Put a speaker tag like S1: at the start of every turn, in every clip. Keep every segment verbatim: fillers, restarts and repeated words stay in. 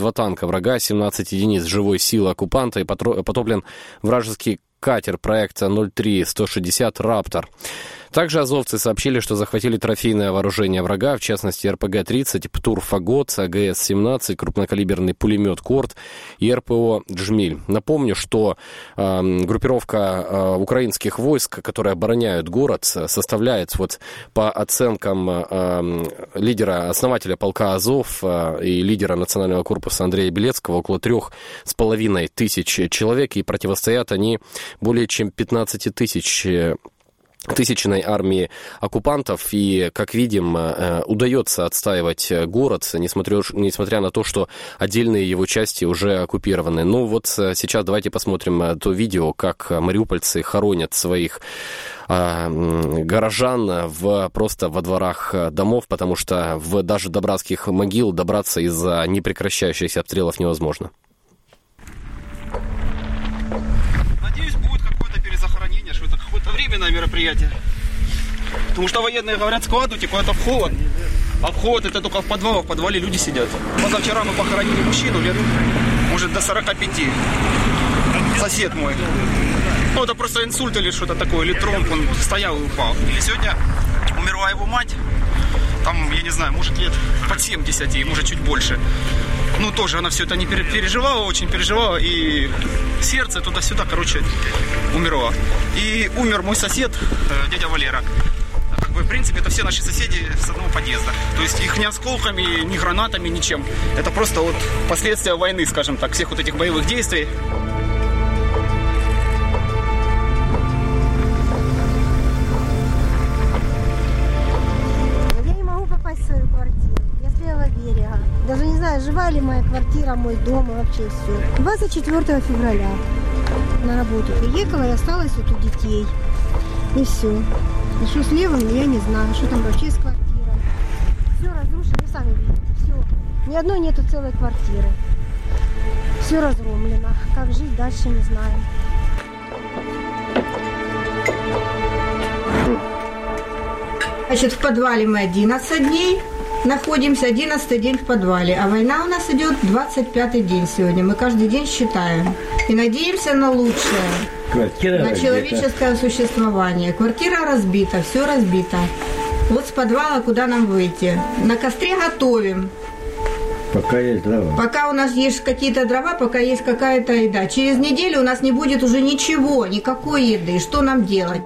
S1: Два танка врага, семнадцать единиц живой силы оккупанта и потоплен вражеский катер проекта ноль три сто шестьдесят «Раптор». Также азовцы сообщили, что захватили трофейное вооружение врага, в частности эр пэ гэ тридцать, ПТУР «Фагот», а гэ эс семнадцать, крупнокалиберный пулемет «Корд» и эр пэ о «Джмиль». Напомню, что э, группировка э, украинских войск, которые обороняют город, составляет, вот, по оценкам э, лидера, основателя полка «Азов» э, и лидера национального корпуса Андрея Белецкого, около трех с половиной тысяч человек, и противостоят они более чем пятнадцати тысяч тысячной армии оккупантов, и, как видим, удается отстаивать город, несмотря, несмотря на то, что отдельные его части уже оккупированы. Ну вот сейчас давайте посмотрим то видео, как мариупольцы хоронят своих горожан в, просто во дворах домов, потому что в даже до братских могил добраться из-за непрекращающихся обстрелов невозможно.
S2: Временное мероприятие. Потому что военные говорят, складывайте куда-то в холод. А в холод это только в подвалах. В подвале люди сидят. Позавчера мы похоронили мужчину лет, может, до сорока пяти. Сосед мой. Ну, это просто инсульт или что-то такое, или тромб. Он стоял и упал. Или сегодня умерла его мать. Там, я не знаю, может, лет под семьдесят, и может, чуть больше. Ну, тоже она все это не переживала, очень переживала, и сердце туда-сюда, короче, умерло. И умер мой сосед, дядя Валера. Как бы, в принципе, это все наши соседи с одного подъезда. То есть их ни осколками, ни гранатами, ничем. Это просто вот последствия войны, скажем так, всех вот этих боевых действий.
S3: Даже не знаю, жива ли моя квартира, мой дом и вообще все. двадцать четвёртого февраля на работу приехала и осталась вот у детей. И все. И что с левым, я не знаю. Что там вообще с квартирой. Все разрушено, вы сами видите. Все. Ни одной нету целой квартиры. Все разгромлено. Как жить дальше, не знаю.
S4: Значит, в подвале мы одиннадцать дней. Находимся одиннадцатый день в подвале, а война у нас идет двадцать пятый день сегодня. Мы каждый день считаем и надеемся на лучшее, Квартира на разбита. Человеческое существование. Квартира разбита, все разбито. Вот с подвала куда нам выйти? На костре готовим.
S5: Пока есть дрова.
S4: Пока у нас есть какие-то дрова, пока есть какая-то еда. Через неделю у нас не будет уже ничего, никакой еды. Что нам делать?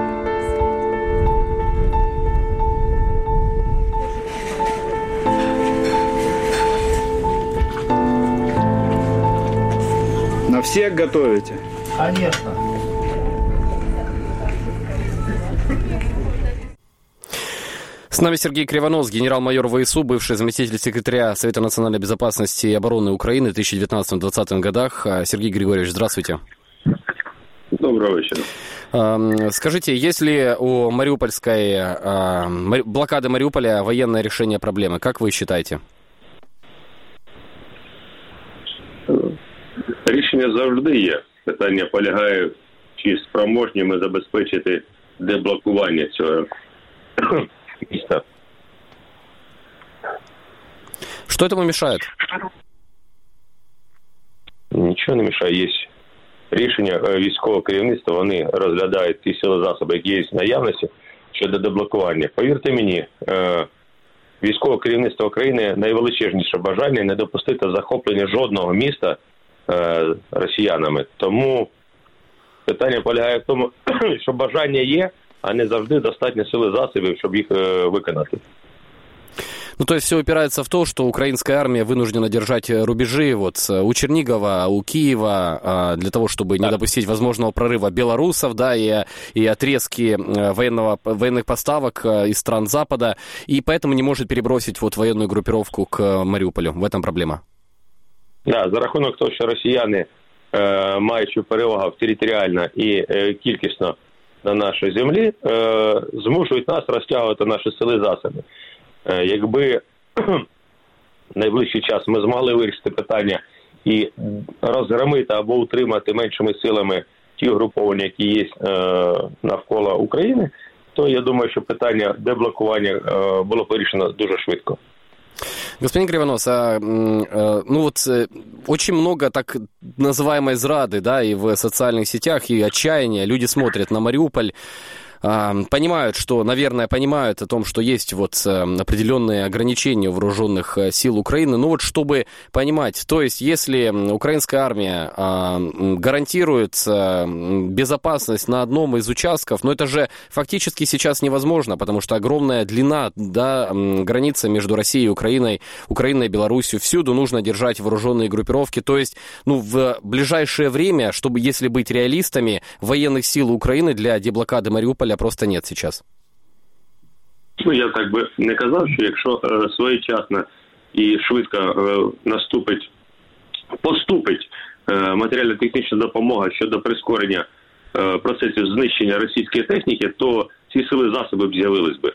S2: На всех готовите?
S5: Конечно.
S1: С нами Сергей Кривонос, генерал-майор ВСУ, бывший заместитель секретаря Совета национальной безопасности и обороны Украины в две тысячи девятнадцатом-двадцатом годах. Сергей Григорьевич, здравствуйте.
S6: Доброго вечера.
S1: Скажите, есть ли у мариупольской блокады Мариуполя военное решение проблемы? Как вы считаете?
S6: Рішення завжди є. Питання полягає, чи спроможні ми забезпечити деблокування цього міста.
S1: Что этому мешает?
S6: Нічого не мішає. Є рішення військового керівництва, вони розглядають ті сили засоби, які є в наявності щодо деблокування. Повірте мені, військове керівництво України найвеличезніше бажання не допустити захоплення жодного міста росіянами. Тому питання полягає в тому, що бажання є, а не завжди достатньо сили засобів, щоб їх виконати.
S1: Ну, то есть все упирается в то, что украинская армия вынуждена держать рубежи вот у Чернигова, у Киева, для того, чтобы не допустить возможного прорыва белорусов, да, и, и отрезки военного, военных поставок из стран Запада, и поэтому не может перебросить вот военную группировку к Маріуполю. В этом проблема.
S6: Да, за рахунок того, що росіяни, е, маючи перевагу територіально і е, кількісно на нашій землі, е, змушують нас розтягувати наші сили засоби. Е, якби найближчий час ми змогли вирішити питання і розгромити або утримати меншими силами ті угруповання, які є е, навколо України, то я думаю, що питання деблокування е, було вирішено дуже швидко.
S1: Господин Кривонос, а, а, ну вот очень много так называемой зрады, да, и в социальных сетях, и отчаяния. Люди смотрят на Мариуполь, понимают, что, наверное, понимают о том, что есть вот определенные ограничения у вооруженных сил Украины. Но вот чтобы понимать, то есть если украинская армия гарантирует безопасность на одном из участков, но это же фактически сейчас невозможно, потому что огромная длина, да, граница между Россией и Украиной, Украиной и Беларусью, всюду нужно держать вооруженные группировки. То есть, ну, в ближайшее время, чтобы, если быть реалистами, военных сил Украины для деблокады Маріуполя просто нет сейчас.
S6: Ну, я так би не казав, що якщо е, своєчасно і швидко е, наступить, поступить е, матеріально-технічна допомога щодо прискорення е, процесів знищення російської техніки, то ці сили засоби б з'явились би.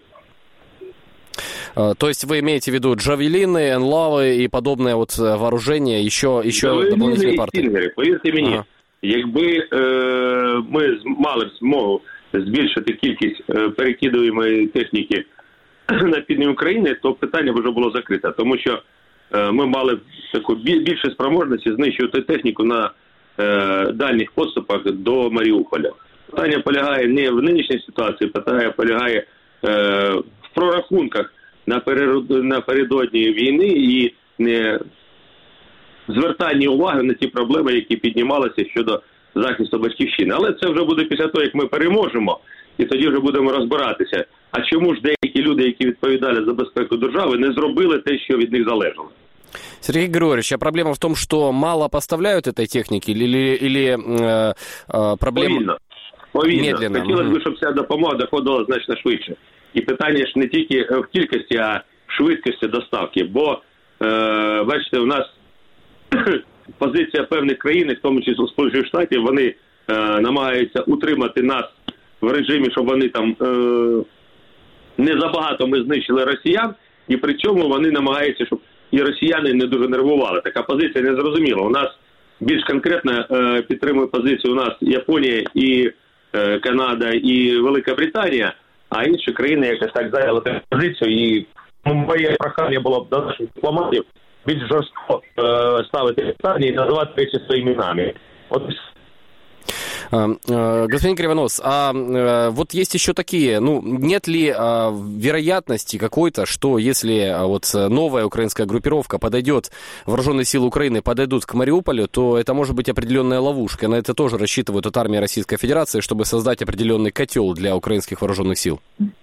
S1: То есть вы имеете в виду джавелины, енлави и подобное вот вооружение, еще, еще дополнительные партии?
S6: Стінгери, повірте мені, ага. Якби е, ми мали змогу збільшити кількість е, перекидуємої техніки на півдні України, то питання б вже було закрите. Тому що е, ми мали таку більше спроможності знищувати техніку на е, дальніх підступах до Маріуполя. Питання полягає не в нинішній ситуації, питання полягає е, в прорахунках напередодні війни і не звертання уваги на ті проблеми, які піднімалися щодо захисту батьківщини. Але це вже буде після того, як ми переможемо, і тоді вже будемо розбиратися. А чому ж деякі люди, які відповідали за безпеку держави, не зробили те, що від них залежало?
S1: Сергей Григорьевич, а проблема в том, что мало поставляют этой техники, или, или, или э, э, проблема...
S6: Повільно. Повільно.
S1: Медленно.
S6: Хотілося б, щоб ця допомога доходила значно швидше. І питання ж не тільки в кількості, а в швидкості доставки. Бо, е, бачите, у нас позиція певних країн, в тому числі Сполучених Штатів, вони е, намагаються утримати нас в режимі, щоб вони там е, не забагато ми знищили росіян, і при цьому вони намагаються, щоб і росіяни не дуже нервували. Така позиція не зрозуміла. У нас більш конкретно е, підтримує позицію у нас Японія і е, Канада і Велика Британія, а інші країни якось так зайняли таку позицію. І моє прохання було б до наших дипломатів більш жорстко э, ставити питання и называть речи своими именами. Вот.
S1: Господин Кривонос, а вот есть еще такие, ну, нет ли а, вероятности какой-то, что если вот новая украинская группировка подойдет, вооруженные силы Украины подойдут к Мариуполю, то это может быть определенная ловушка. На это тоже рассчитывают от армии Российской Федерации, чтобы создать определенный котел для украинских вооруженных сил.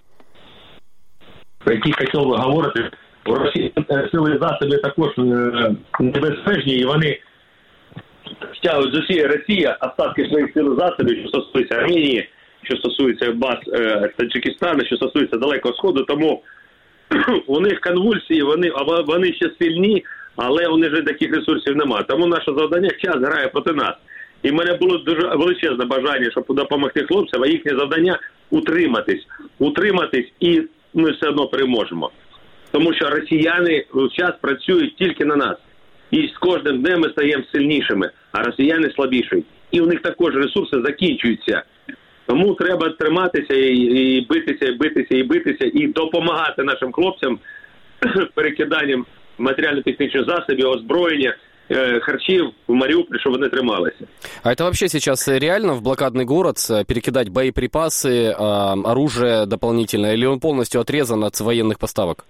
S6: Про який котел ви говорите? У Росії сили засоби також небезпечні, і вони стягують з усієї Росії остатки своїх сил засобів, що стосується Арменії, що стосується баз е, Таджикистану, що стосується Далекого Сходу. Тому у них конвульсії, вони, вони ще сильні, але у них вже таких ресурсів немає. Тому наше завдання час грає проти нас. І в мене було дуже величезне бажання, щоб допомогти хлопцям, а їхнє завдання утриматись. Утриматись і ми все одно переможемо. Тому що росіяни час працюють тільки на нас. І з кожним днем ми стаємо сильнішими, а росіяни слабішають. І у них також ресурси закінчуються. Тому треба триматися і, і битися, і битися, і битися, і допомагати нашим хлопцям перекиданням матеріально-технічних засобів, озброєння, харчів в Мариуполь, чтобы они трималися.
S1: А это вообще сейчас реально в блокадный город перекидать боеприпасы, оружие дополнительное, или он полностью отрезан от военных поставок?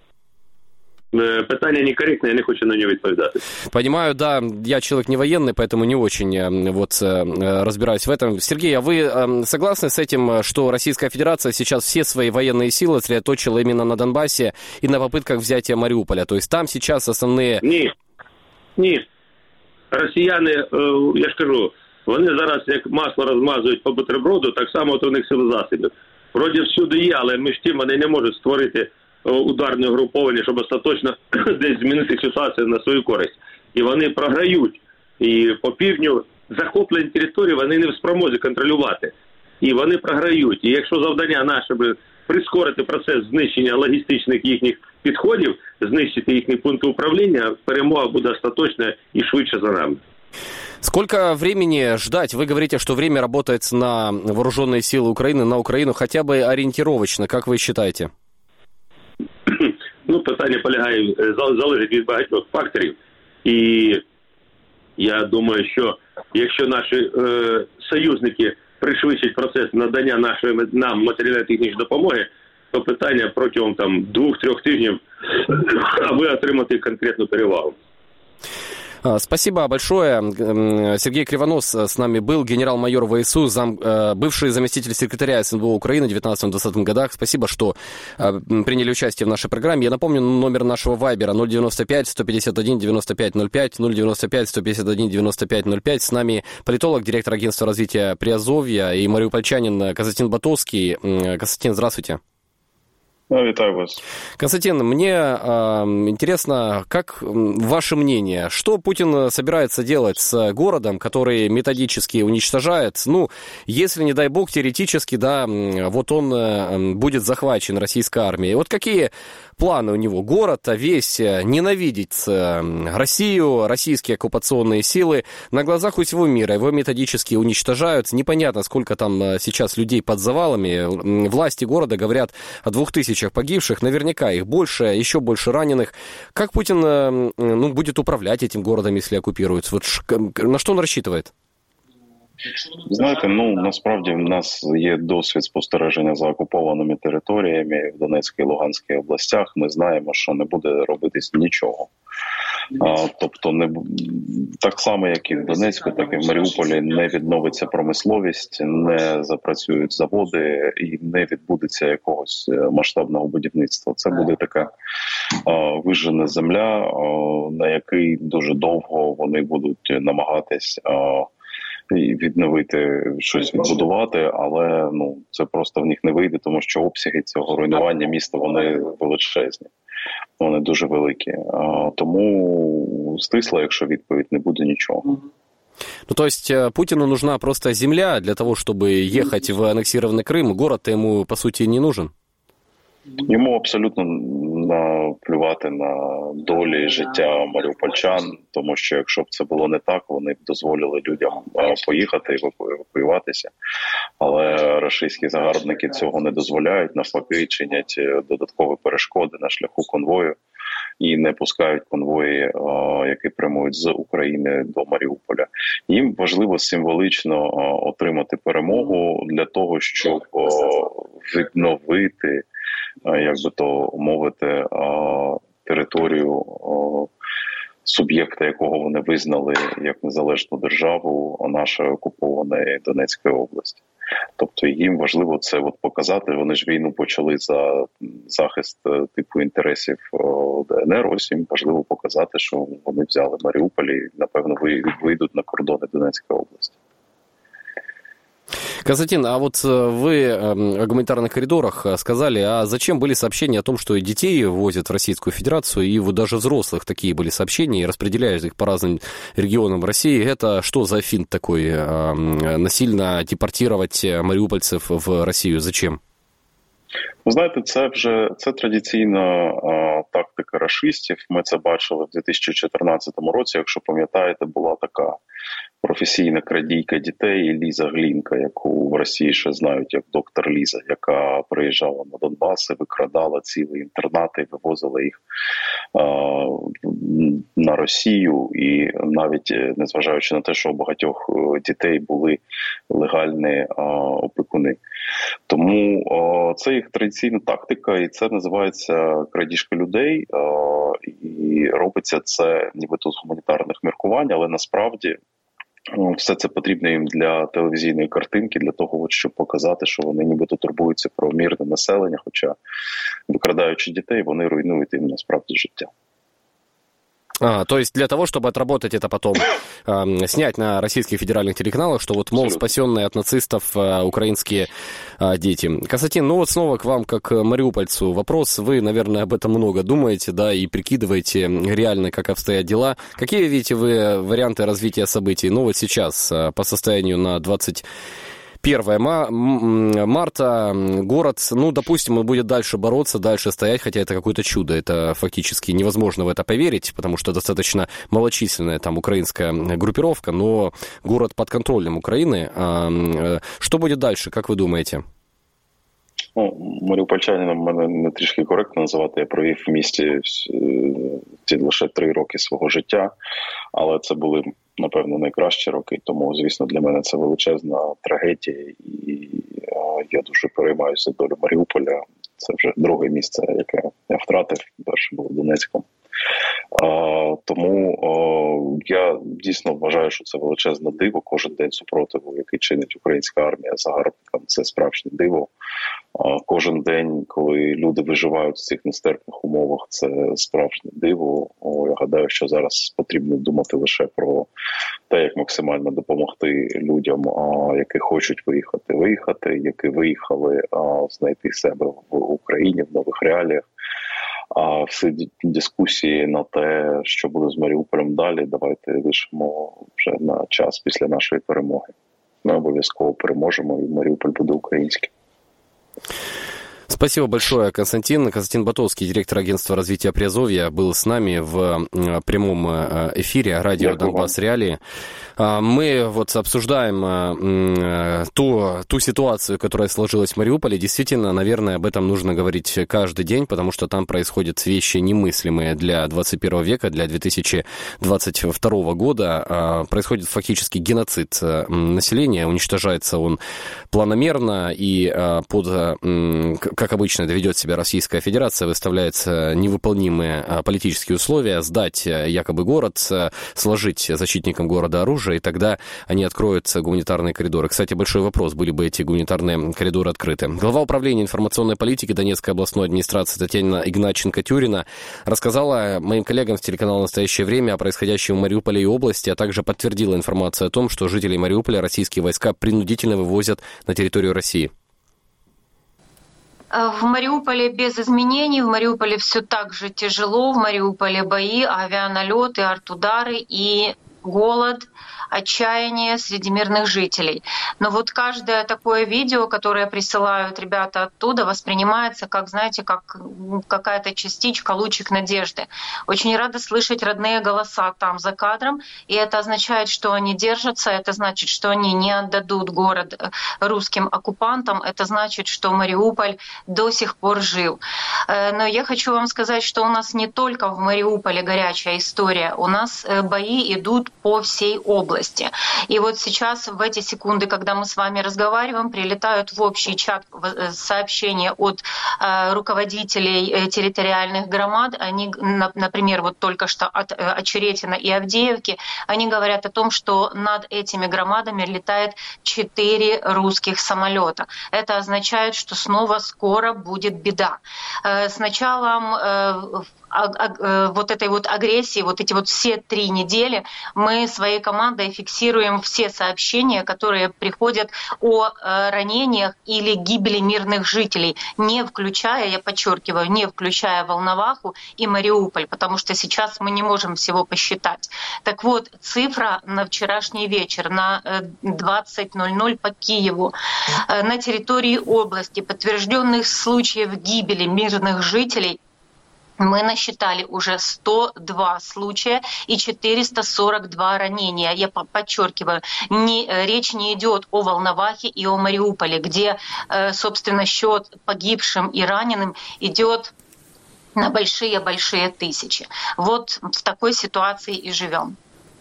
S6: Питання некорректне, я не хочу на нього відповідати.
S1: Понимаю, да, я человек не военный, поэтому не очень вот разбираюсь в этом. Сергей, а вы согласны с этим, что Российская Федерация сейчас все свои военные силы сосредоточила именно на Донбассе и на попытках взятия Мариуполя? То есть там сейчас основные...
S6: Ні, ні. Росіяни, я ж кажу, вони зараз як масло розмазують по бутерброду, так само от у них сили засобів. Вроді всюди є, але між тим вони не можуть створити ударне угруповання, щоб остаточно десь змінити ситуацію на свою користь. І вони програють. І по півдню захоплені території вони не в спромозі контролювати. І вони програють. І якщо завдання наше би прискорити процес знищення логістичних їхніх підходів, знищити їхні пункти управління, перемога буде остаточна і швидше за нами.
S1: Сколько времени ждать? Вы говорите, что время работает на вооруженные силы Украины, на Украину, хотя бы ориентировочно, как вы считаете?
S6: Ну, питання полягає, залежить від багатьох факторів. І я думаю, що якщо наші е, союзники пришвидшать процес надання нашої нам матеріально-технічної допомоги, то питання протягом там двох-трьох тижнів, аби отримати конкретну перевагу.
S1: Спасибо большое. Сергей Кривонос с нами был, генерал-майор ВСУ, зам, бывший заместитель секретаря СНБО Украины в девятнадцатом-двадцатом годах. Спасибо, что приняли участие в нашей программе. Я напомню, номер нашего вайбера ноль девяносто пять сто пятьдесят один девяносто пять ноль пять, ноль девяносто пять сто пятьдесят один девяносто пять ноль пять. С нами политолог, директор агентства развития Приазовья и мариупольчанин Константин Ботовский. Константин, здравствуйте.
S7: Витаю вас.
S1: Константин, мне э, интересно, как ваше мнение, что Путин собирается делать с городом, который методически уничтожает? Ну, если, не дай бог, теоретически, да, вот он э, будет захвачен российской армией. Вот какие планы у него? Город весь ненавидит Россию, российские оккупационные силы. На глазах у всего мира его методически уничтожают. Непонятно, сколько там сейчас людей под завалами. Власти города говорят о двух тысячах погибших. Наверняка их больше, еще больше раненых. Как Путин ну, будет управлять этим городом, если оккупируют? Вот на что он рассчитывает?
S7: Знаєте, ну, насправді в нас є досвід спостереження за окупованими територіями в Донецькій і Луганській областях. Ми знаємо, що не буде робитись нічого. А, тобто, не, так само, як і в Донецьку, так і в Маріуполі не відновиться промисловість, не запрацюють заводи і не відбудеться якогось масштабного будівництва. Це буде така а, вижжена земля, а, на якій дуже довго вони будуть намагатись а, і відновити щось, відбудувати, але ну це просто в них не вийде, тому що обсяги цього руйнування міста, вони величезні, вони дуже великі. А, тому стисло, якщо відповідь, не буде нічого.
S1: Ну, то есть Путину нужна просто земля для того, чтобы ехать в аннексированный Крым, город-то ему, по сути, не нужен?
S7: Йому абсолютно наплювати на долі життя маріупольчан, тому що якщо б це було не так, вони б дозволили людям поїхати і евакуюватися. Але рашистські загарбники цього не дозволяють, навпаки, чинять додаткові перешкоди на шляху конвою і не пускають конвої, які прямують з України до Маріуполя. Їм важливо символічно отримати перемогу для того, щоб відновити, як би то мовити, територію суб'єкта, якого вони визнали як незалежну державу, нашої окупованої Донецької області. Тобто їм важливо це от показати. Вони ж війну почали за захист типу інтересів ДНР. Ось їм важливо показати, що вони взяли Маріуполь і, напевно, вийдуть на кордони Донецької області.
S1: Константин, а вот вы о гуманитарных коридорах сказали, а зачем были сообщения о том, что детей возят в Российскую Федерацию, и вот даже взрослых такие были сообщения, и распределяют их по разным регионам России? Это что за финт такой, насильно депортировать мариупольцев в Росію? Зачем?
S7: Ви знаєте, це вже це традиційна а, тактика рашистів. Ми це бачили в дві тисячі чотирнадцятому році, якщо пам'ятаєте, була така професійна крадійка дітей Ліза Глінка, яку в Росії ще знають як доктор Ліза, яка приїжджала на Донбас і викрадала цілі інтернати, вивозила їх а, на Росію. І навіть незважаючи на те, що у багатьох дітей були легальні а, опікуни. Тому а, це їх традиційна тактика, і це називається крадіжка людей. А, і робиться це нібито з гуманітарних міркувань, але насправді все це потрібно їм для телевізійної картинки, для того, щоб показати, що вони нібито турбуються про мирне населення, хоча, викрадаючи дітей, вони руйнують їм насправді життя.
S1: А, то есть для того, чтобы отработать это потом, э, снять на российских федеральных телеканалах, что вот, мол, спасенные от нацистов э, украинские э, дети. Константин, ну вот снова к вам, как мариупольцу, вопрос. Вы, наверное, об этом много думаете, да, и прикидываете реально, как обстоят дела. Какие видите вы варианты развития событий? Ну вот сейчас, э, по состоянию на двадцать первое марта, город, ну, допустим, он будет дальше бороться, дальше стоять, хотя это какое-то чудо, это фактически невозможно в это поверить, потому что достаточно малочисленная там украинская группировка, но город под контролем Украины. Что будет дальше, как вы думаете?
S7: Ну, маріупольчанином мене не трішки коректно називати. Я провів в місті ці лише три роки свого життя, але це були, напевно, найкращі роки. Тому, звісно, для мене це величезна трагедія, і я дуже переймаюся долю Маріуполя. Це вже друге місце, яке я втратив. Перше було Донецьком. А, тому а, я дійсно вважаю, що це величезне диво. Кожен день супротиву, який чинить українська армія загарбникам, це справжнє диво. А, кожен день, коли люди виживають в цих нестерпних умовах, це справжнє диво. О, я гадаю, що зараз потрібно думати лише про те, як максимально допомогти людям, а, які хочуть виїхати, виїхати, які виїхали, а, знайти себе в Україні в нових реаліях. А всі дискусії на те, що буде з Маріуполем далі, давайте лишимо вже на час після нашої перемоги. Ми обов'язково переможемо, і Маріуполь буде український.
S1: Спасибо большое, Константин. Константин Ботовский, директор агентства развития Приазовья, был с нами в прямом эфире радио «Донбасс Реалии». Мы вот обсуждаем ту, ту ситуацию, которая сложилась в Мариуполе. Действительно, наверное, об этом нужно говорить каждый день, потому что там происходят вещи немыслимые для двадцать первого века, для две тысячи двадцать второго года. Происходит фактически геноцид населения, уничтожается он планомерно и под... как обычно это ведет себя Российская Федерация, выставляются невыполнимые политические условия, сдать якобы город, сложить защитникам города оружие, и тогда они откроют гуманитарные коридоры. Кстати, большой вопрос, были бы эти гуманитарные коридоры открыты. Глава управления информационной политики Донецкой областной администрации Татьяна Игначенко-Тюрина рассказала моим коллегам с телеканала «Настоящее время» о происходящем в Мариуполе и области, а также подтвердила информацию о том, что жителей Мариуполя российские войска принудительно вывозят на территорию России.
S8: В Мариуполе без изменений, в Мариуполе все так же тяжело, в Мариуполе бои, авианалеты, артудары и голод, отчаяние среди мирных жителей. Но вот каждое такое видео, которое присылают ребята оттуда, воспринимается как, знаете, как какая-то частичка, лучик надежды. Очень рада слышать родные голоса там за кадром, и это означает, что они держатся, это значит, что они не отдадут город русским оккупантам, это значит, что Мариуполь до сих пор жив. Но я хочу вам сказать, что у нас не только в Мариуполе горячая история, у нас бои идут по всей области. И вот сейчас, в эти секунды, когда мы с вами разговариваем, прилетают в общий чат сообщения от э, руководителей территориальных громад. Они, например, вот только что от э, Очеретина и Авдеевки, они говорят о том, что над этими громадами летает четыре русских самолета. Это означает, что снова скоро будет беда. Э, с началом э, вот этой вот агрессии, вот эти вот все три недели мы своей командой фиксируем все сообщения, которые приходят о ранениях или гибели мирных жителей, не включая, я подчеркиваю, не включая Волноваху и Мариуполь, потому что сейчас мы не можем всего посчитать. Так вот, цифра на вчерашний вечер, на двадцать ноль ноль по Киеву, на территории области подтвержденных случаев гибели мирных жителей мы насчитали уже сто два случая и четыреста сорок два ранения. Я подчеркиваю, не, речь не идет о Волновахе и о Мариуполе, где, собственно, счет погибшим и раненым идет на большие-большие тысячи. Вот в такой ситуации и живем.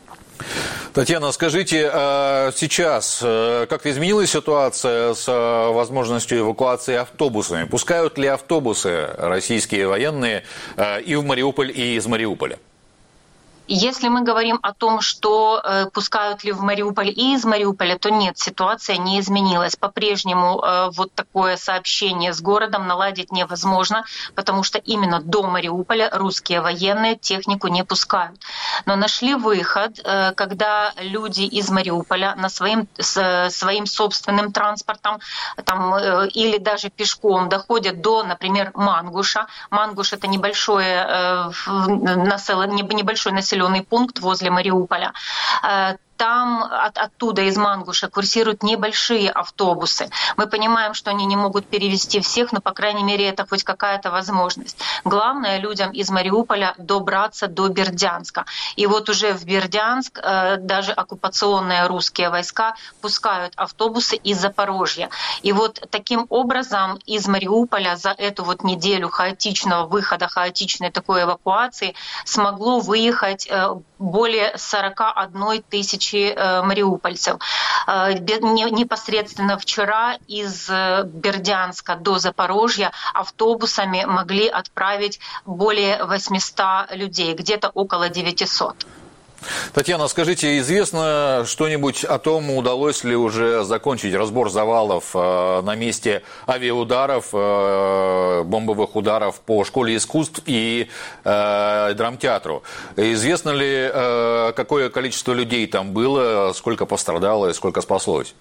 S9: Татьяна, скажите, сейчас как-то изменилась ситуация с возможностью эвакуации автобусами? Пускают ли автобусы российские военные и в Мариуполь, и из Мариуполя?
S8: Если мы говорим о том, что э, пускают ли в Мариуполь и из Мариуполя, то нет, ситуация не изменилась. По-прежнему э, вот такое сообщение с городом наладить невозможно, потому что именно до Мариуполя русские военные технику не пускают. Но нашли выход, э, когда люди из Мариуполя на своим, с, своим собственным транспортом там, э, или даже пешком доходят до, например, Мангуша. Мангуш — это небольшое, э, населен, небольшой населенный пункт возле Мариуполя. там от, оттуда, из Мангуша, курсируют небольшие автобусы. Мы понимаем, что они не могут перевести всех, но, по крайней мере, это хоть какая-то возможность. Главное людям из Мариуполя добраться до Бердянска. И вот уже в Бердянск э, даже оккупационные русские войска пускают автобусы из Запорожья. И вот таким образом из Мариуполя за эту вот неделю хаотичного выхода, хаотичной такой эвакуации смогло выехать э, более сорок одной тысячи э, мариупольцев. Э, не, непосредственно вчера из э, Бердянска до Запорожья автобусами могли отправить более восемьсот людей, где-то около девятисот.
S9: Татьяна, скажите, известно что-нибудь о том, удалось ли уже закончить разбор завалов э, на месте авиаударов, э, бомбовых ударов по школе искусств и э, драмтеатру? Известно ли, э, какое количество людей там было, сколько пострадало и сколько спаслось?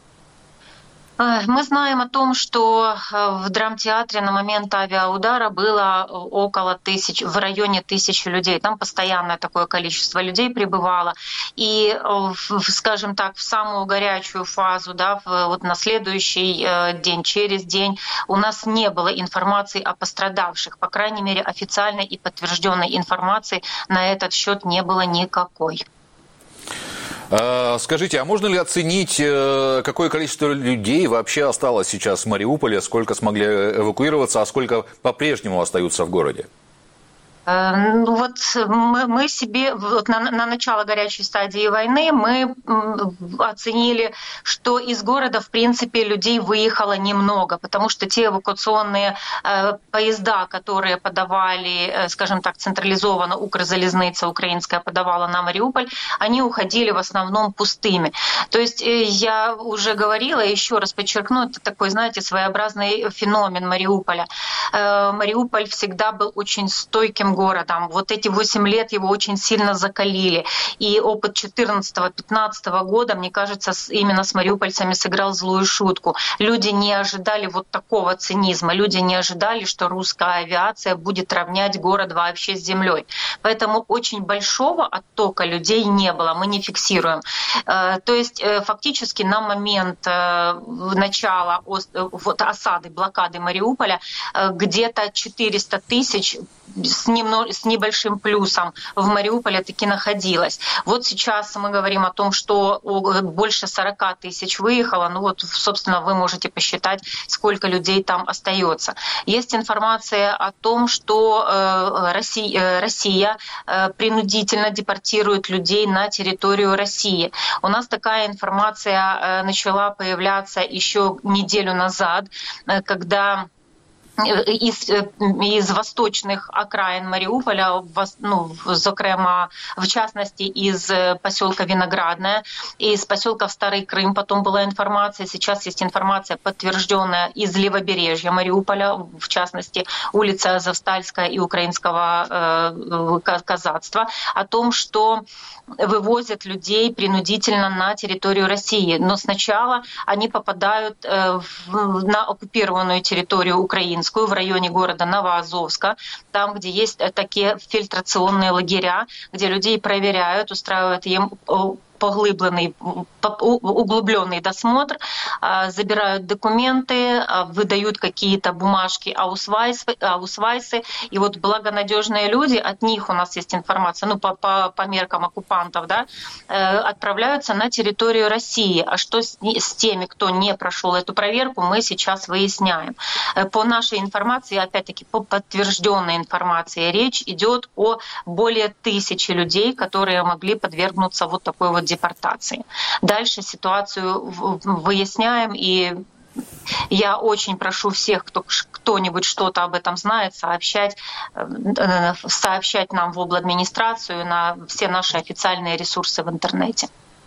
S8: Мы знаем о том, что в драмтеатре на момент авиаудара было около тысяч, в районе тысячи людей. Там постоянное такое количество людей пребывало. И, скажем так, в самую горячую фазу, да, вот на следующий день, через день, у нас не было информации о пострадавших. По крайней мере, официальной и подтвержденной информации на этот счет не было никакой.
S9: Скажите, а можно ли оценить, какое количество людей вообще осталось сейчас в Мариуполе, сколько смогли эвакуироваться, а сколько по-прежнему остаются в городе?
S8: Ну вот мы, мы себе вот на, на начало горячей стадии войны мы оценили, что из города в принципе людей выехало немного, потому что те эвакуационные э, поезда, которые подавали, э, скажем так, централизованно Укрзалезница украинская подавала на Мариуполь, они уходили в основном пустыми. То есть э, я уже говорила, еще раз подчеркну, это такой, знаете, своеобразный феномен Мариуполя. Э, Мариуполь всегда был очень стойким городом. Вот эти восемь лет его очень сильно закалили. И опыт четырнадцатого-пятнадцатого года, мне кажется, именно с мариупольцами сыграл злую шутку. Люди не ожидали вот такого цинизма. Люди не ожидали, что русская авиация будет равнять город вообще с землей. Поэтому очень большого оттока людей не было. Мы не фиксируем. То есть фактически на момент начала вот осады, блокады Мариуполя где-то четыреста тысяч с, немного, с небольшим плюсом в Мариуполе таки находилось. Вот сейчас мы говорим о том, что больше сорок тысяч выехало. Ну вот, собственно, вы можете посчитать, сколько людей там остается. Есть информация о том, что Россия, Россия принудительно депортирует людей на территорию России. У нас такая информация начала появляться еще неделю назад, когда Із, із восточних окраїн Маріуполя, ну, зокрема, в частности, из поселка Виноградное, из поселка Старый Крым, потом была информация, сейчас есть информация, подтвержденная из левобережья Мариуполя, в частности, улица Азовстальская и Украинского э, казацтва, о том, что вывозят людей принудительно на территорию России. Но сначала они попадают э, в, на оккупированную территорию Украины, в районе города Новоазовска, там, где есть такие фильтрационные лагеря, где людей проверяют, устраивают им поглубленный, углубленный досмотр, забирают документы, выдают какие-то бумажки, аусвайсы, аусвайсы. И вот благонадежные люди, от них у нас есть информация, ну, по, по, по меркам оккупантов, да, отправляются на территорию России. А что с, с теми, кто не прошел эту проверку, мы сейчас выясняем. По нашей информации, опять-таки, по подтвержденной информации, речь идет о более тысячи людей, которые могли подвергнуться вот такой вот депортации. Дальше ситуацию выясняем, и я очень прошу всех, кто кто-нибудь что-то об этом знает, сообщать, сообщать нам в обладминистрацию, на все наши официальные ресурсы в интернете.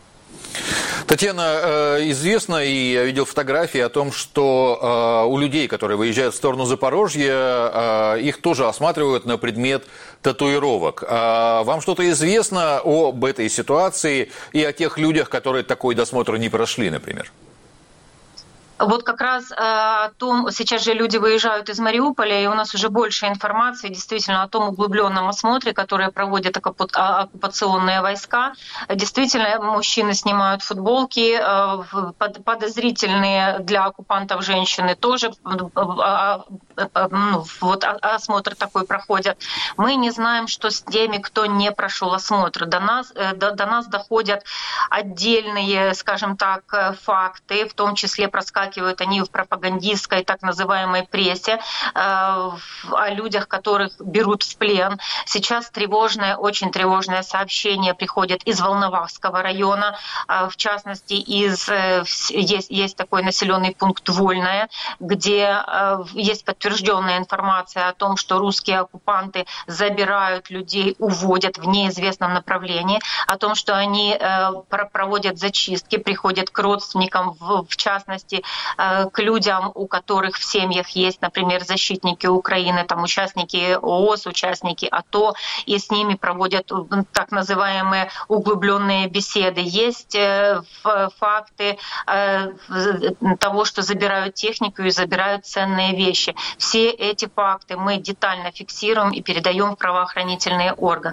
S9: Татьяна, известно, и я видел фотографии о том, что у людей, которые выезжают в сторону Запорожья, их тоже осматривают на предмет татуировок. Вам что-то известно об этой ситуации и о тех людях, которые такой досмотр не прошли, например?
S8: Вот как раз э, о том, сейчас же люди выезжают из Мариуполя, и у нас уже больше информации действительно о том углубленном осмотре, который проводят оккупационные войска. Действительно, мужчины снимают футболки, э, подозрительные для оккупантов женщины тоже э, э, ну, вот осмотр такой проходят. Мы не знаем, что с теми, кто не прошел осмотр. До нас, э, до, до нас доходят отдельные, скажем так, факты, в том числе проскакивают они в пропагандистской так называемой прессе э, о людях, которых берут в плен. Сейчас тревожное, очень тревожное сообщение приходит из Волновахского района, э, в частности, из, э, есть, есть такой населенный пункт Вольное, где э, есть подтвержденная информация о том, что русские оккупанты забирают людей, уводят в неизвестном направлении, о том, что они э, проводят зачистки, приходят к родственникам, в, в частности, к людям, у которых в семьях есть, например, защитники Украины, там участники ООС, участники АТО, и с ними проводят так называемые углубленные беседы. Есть факты того, что забирают технику и забирают ценные вещи. Все эти факты мы детально фиксируем и передаем в правоохранительные органы.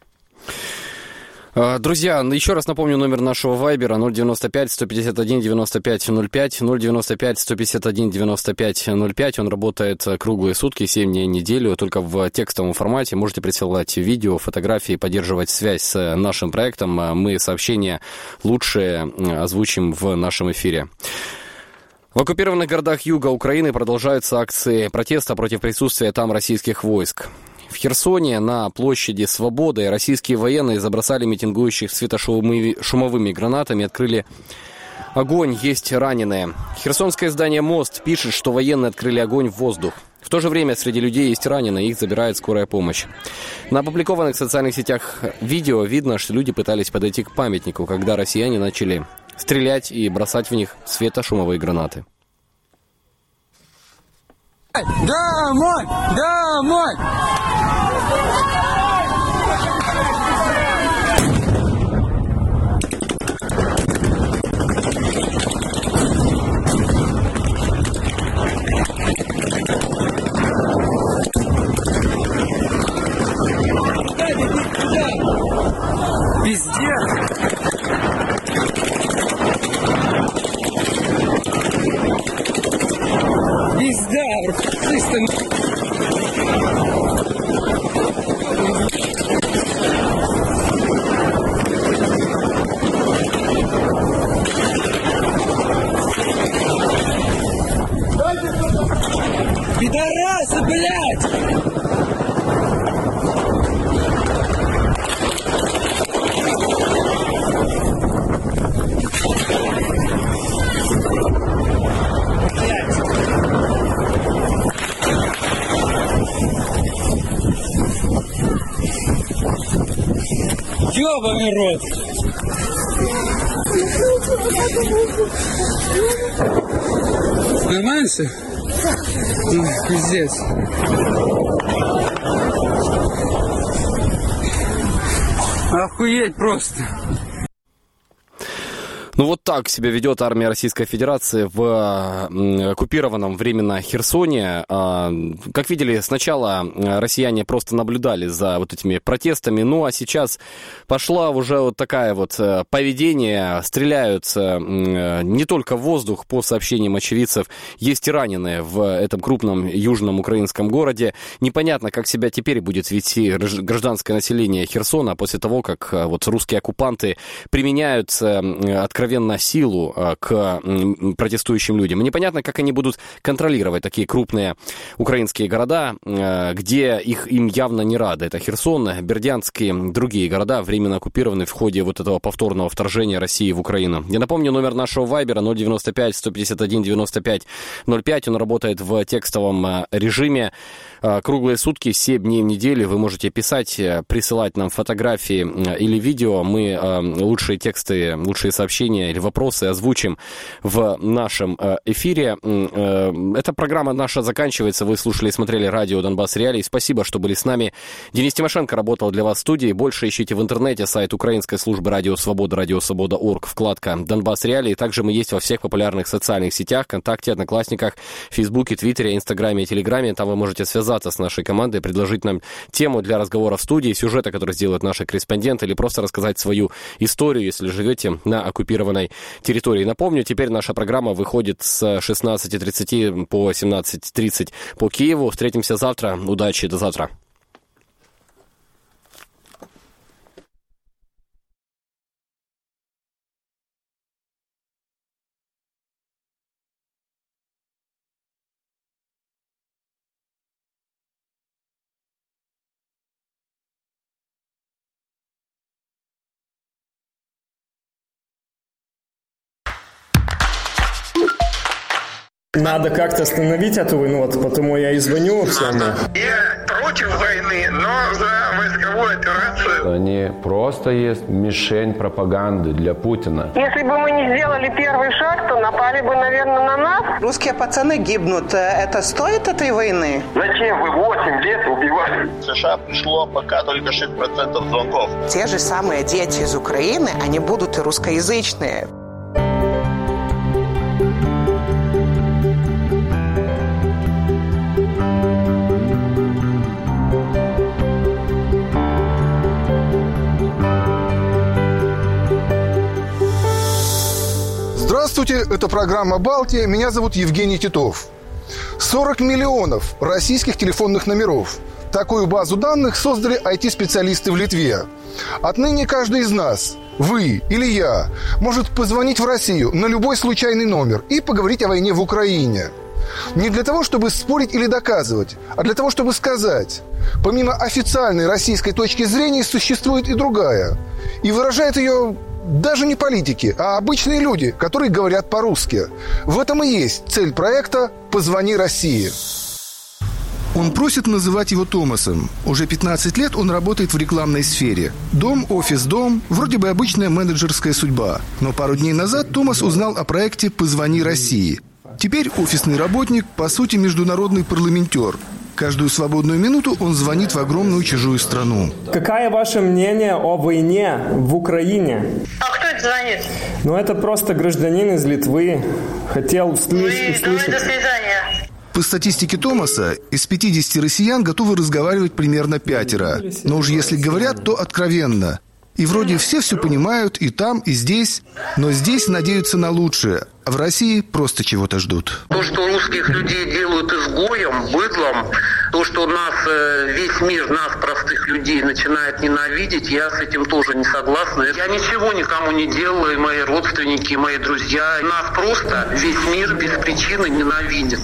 S1: Друзья, еще раз напомню номер нашего вайбера ноль девяносто пять сто пятьдесят один девяносто пять ноль пять, ноль девяносто пять сто пятьдесят один девяносто пять ноль пять. Он работает круглые сутки, семь дней в неделю, только в текстовом формате. Можете присылать видео, фотографии, поддерживать связь с нашим проектом. Мы сообщения лучше озвучим в нашем эфире. В оккупированных городах юга Украины продолжаются акции протеста против присутствия там российских войск. В Херсоне на площади Свободы российские военные забросали митингующих светошумовыми гранатами и открыли огонь, есть раненые. Херсонское издание «Мост» пишет, что военные открыли огонь в воздух. В то же время среди людей есть раненые, их забирает скорая помощь. На опубликованных в социальных сетях видео видно, что люди пытались подойти к памятнику, когда россияне начали стрелять и бросать в них светошумовые гранаты.
S10: Домой! Домой! Пиздец! Пизда! Чисто... Пидорасы, блядь! Ёбаный рот! Нормально все? Ну, пиздец. Охуеть просто.
S1: Ну вот так себя ведет армия Российской Федерации в оккупированном временно Херсоне. Как видели, сначала россияне просто наблюдали за вот этими протестами, ну а сейчас пошла уже вот такая вот поведение. Стреляются не только в воздух, по сообщениям очевидцев, есть и раненые в этом крупном южном украинском городе. Непонятно, как себя теперь будет вести гражданское население Херсона после того, как вот русские оккупанты применяют откровенно откровенно силу к протестующим людям. И непонятно, как они будут контролировать такие крупные украинские города, где их им явно не рады. Это Херсон, Бердянск и другие города, временно оккупированы в ходе вот этого повторного вторжения России в Украину. Я напомню, номер нашего вайбера ноль девяносто пять сто пятьдесят один девяносто пять ноль пять. Он работает в текстовом режиме. Круглые сутки, семь дней в неделю. Вы можете писать, присылать нам фотографии или видео. Мы лучшие тексты, лучшие сообщения сообщения или вопросы озвучим в нашем эфире. Эта программа наша заканчивается. Вы слушали и смотрели радио «Донбасс Реалии». Спасибо, что были с нами. Денис Тимошенко работал для вас в студии. Больше ищите в интернете сайт украинской службы «Радио Свобода», радио свобода точка орг, вкладка «Донбасс Реалии». Также мы есть во всех популярных социальных сетях, ВКонтакте, Одноклассниках, Фейсбуке, Твиттере, Инстаграме и Телеграме. Там вы можете связаться с нашей командой, предложить нам тему для разговора в студии, сюжета, который сделают наши корреспонденты, или просто рассказать свою историю, если живете на оккупированной территории. Напомню, теперь наша программа выходит с шестнадцати тридцати по семнадцать тридцать по Киеву. Встретимся завтра. Удачи, до завтра.
S11: Надо как-то остановить эту войну, вот потому я и звоню всем.
S12: Я против войны, но за войсковую операцию.
S13: Они просто есть мишень пропаганды для Путина.
S14: Если бы мы не сделали первый шаг, то напали бы, наверное, на нас.
S15: Русские пацаны гибнут. Это стоит этой войны?
S12: Зачем вы восемь лет убивали? В США пришло пока только шесть процентов звонков.
S15: Те же самые дети из Украины, они будут и русскоязычные.
S16: Здравствуйте, это программа «Балтия». Меня зовут Евгений Титов. сорок миллионов российских телефонных номеров. Такую базу данных создали ай ти-специалисты в Литве. Отныне каждый из нас, вы или я, может позвонить в Россию на любой случайный номер и поговорить о войне в Украине. Не для того, чтобы спорить или доказывать, а для того, чтобы сказать: помимо официальной российской точки зрения существует и другая. И выражает ее даже не политики, а обычные люди, которые говорят по-русски. В этом и есть цель проекта «Позвони России». Он просит называть его Томасом. Уже пятнадцать лет он работает в рекламной сфере. Дом, офис, дом. Вроде бы обычная менеджерская судьба. Но пару дней назад Томас узнал о проекте «Позвони России». Теперь офисный работник, по сути, международный парламентер. Каждую свободную минуту он звонит в огромную чужую страну.
S11: Какое ваше мнение о войне в Украине?
S14: А кто это звонит?
S11: Ну, это просто гражданин из Литвы. Хотел услышать...
S14: Вы, давай, до свидания.
S16: По статистике Томаса, из пятидесяти россиян готовы разговаривать примерно пятеро. Но уж если говорят, то откровенно. И вроде все все понимают и там, и здесь. Но здесь надеются на лучшее. А в России просто чего-то ждут.
S12: То, что русских людей делают изгоем, быдлом, то, что нас, весь мир, нас, простых людей, начинает ненавидеть, я с этим тоже не согласна. Я ничего никому не делаю, и мои родственники, и мои друзья. Нас просто весь мир без причины ненавидит.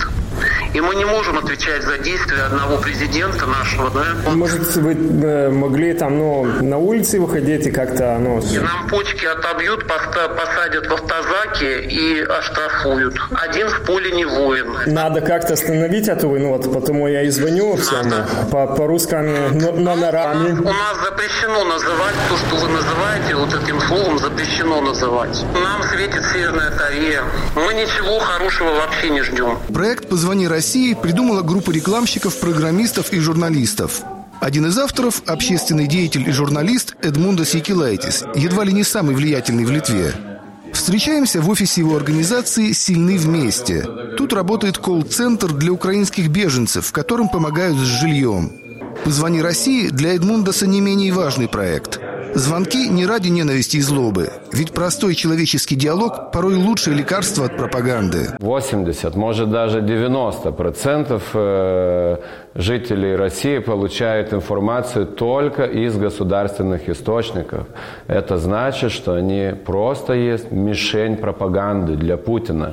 S12: И мы не можем отвечать за действия одного президента нашего, да?
S11: Может, вы э, могли там, ну, на улице выходить и как-то, ну...
S12: И нам почки отобьют, посадят в автозаки и оштрафуют. Один в поле не воин.
S11: Надо как-то остановить эту войну, вот потому я и звоню всем по, по русскими номерами.
S12: У нас запрещено называть то, что вы называете, вот этим словом запрещено называть. Нам светит Северная Корея. Мы ничего хорошего вообще не ждем.
S16: Проект «Позвони России» придумала группа рекламщиков, программистов и журналистов. Один из авторов – общественный деятель и журналист Эдмундас Якилайтис, едва ли не самый влиятельный в Литве. Встречаемся в офисе его организации «Сильны вместе». Тут работает колл-центр для украинских беженцев, которым помогают с жильем. «Позвони России» для Эдмундаса не менее важный проект. Звонки не ради ненависти и злобы. Ведь простой человеческий диалог порой лучшее лекарство от пропаганды.
S13: восемьдесят, может даже девяносто процентов жителей России получают информацию только из государственных источников. Это значит, что они просто есть мишень пропаганды для Путина.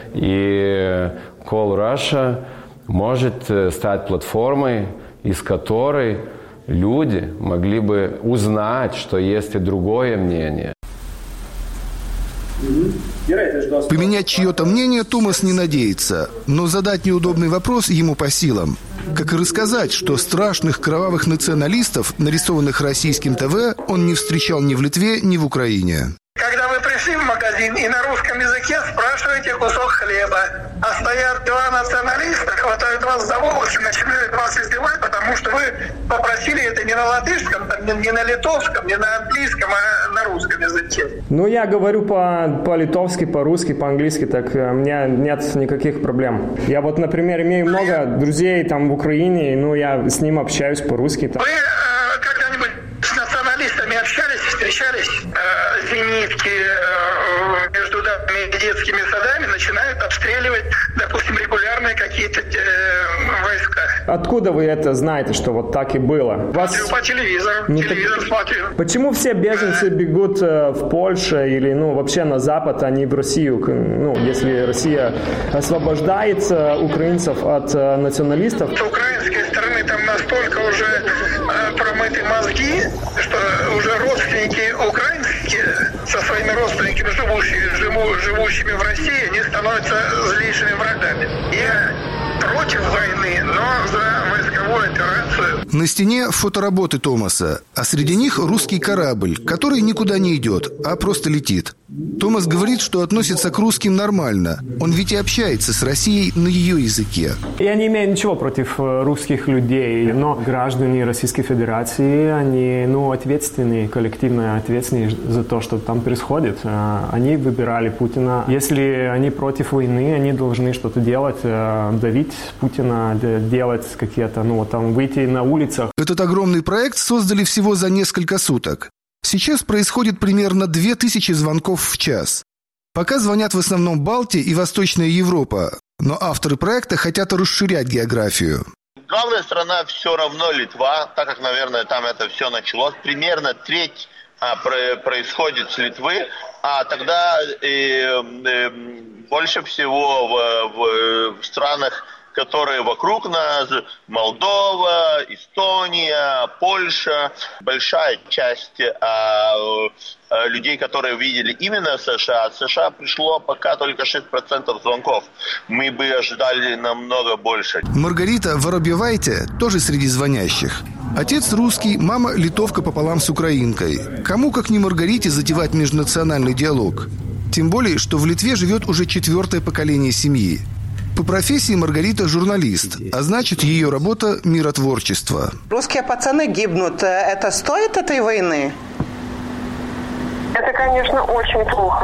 S13: И Call Russia может стать платформой, из которой люди могли бы узнать, что есть и другое мнение.
S16: Поменять чье-то мнение Томас не надеется, но задать неудобный вопрос ему по силам. Как и рассказать, что страшных кровавых националистов, нарисованных российским ТВ, он не встречал ни в Литве, ни в Украине.
S12: Когда вы пришли
S17: Зашли в магазин и на русском языке спрашиваете кусок хлеба. А стоят два националиста, хватают вас за волосы, начинают вас издевать, потому что вы попросили это не на латышском, не на литовском, не на английском, а на русском языке.
S11: Ну, я говорю по- по-литовски, по-русски, по-английски, так у меня нет никаких проблем. Я вот, например, имею много друзей там в Украине, ну, я с ним общаюсь по-русски.
S17: Вы э, когда-нибудь с националистами общались, встречались? Э, зенитки э, между дамами и детскими садами начинают обстреливать, допустим, регулярные какие-то э, войска.
S11: Откуда вы это знаете, что вот так и было? Вас...
S17: Смотрю по телевизору,
S11: Ну,
S17: телевизор
S11: так...
S17: смотрю.
S11: Почему все беженцы бегут э, в Польшу или, ну, вообще на Запад, а не в Россию? Ну, если Россия освобождает э, украинцев от э, националистов.
S17: С украинской стороны там настолько уже э, промыты мозги, что уже родственники украинские со своими родственниками, живущими, живу, живущими в России, они становятся злейшими врагами. Я против войны, но за войсковую операцию.
S16: На стене фотоработы Томаса, а среди них русский корабль, который никуда не идет, а просто летит. Томас говорит, что относится к русским нормально. Он ведь и общается с Россией на ее языке.
S11: Я не имею ничего против русских людей, но граждане Российской Федерации, они, ну, ответственны, коллективно ответственны за то, что там происходит. Они выбирали Путина. Если они против войны, они должны что-то делать, давить Путина, делать какие-то, ну, там, выйти на улицах.
S16: Этот огромный проект создали всего за несколько суток. Сейчас происходит примерно две тысячи звонков в час. Пока звонят в основном Балтия и Восточная Европа, но авторы проекта хотят расширять географию.
S18: Главная страна все равно Литва, так как, наверное, там это все началось. Примерно треть а, про, происходит с Литвы, а тогда э, э, больше всего в, в, в странах, которые вокруг нас, Молдова, Эстония, Польша, большая часть а, а, людей, которые видели именно США. От США пришло пока только шесть процентов звонков. Мы бы ожидали намного больше.
S16: Маргарита Воробьевайте тоже среди звонящих. Отец русский, мама литовка пополам с украинкой. Кому, как не Маргарите, затевать межнациональный диалог? Тем более, что в Литве живет уже четвертое поколение семьи. По профессии Маргарита журналист, а значит, ее работа – миротворчество.
S15: Русские пацаны гибнут. Это стоит этой войны?
S14: Это, конечно, очень плохо.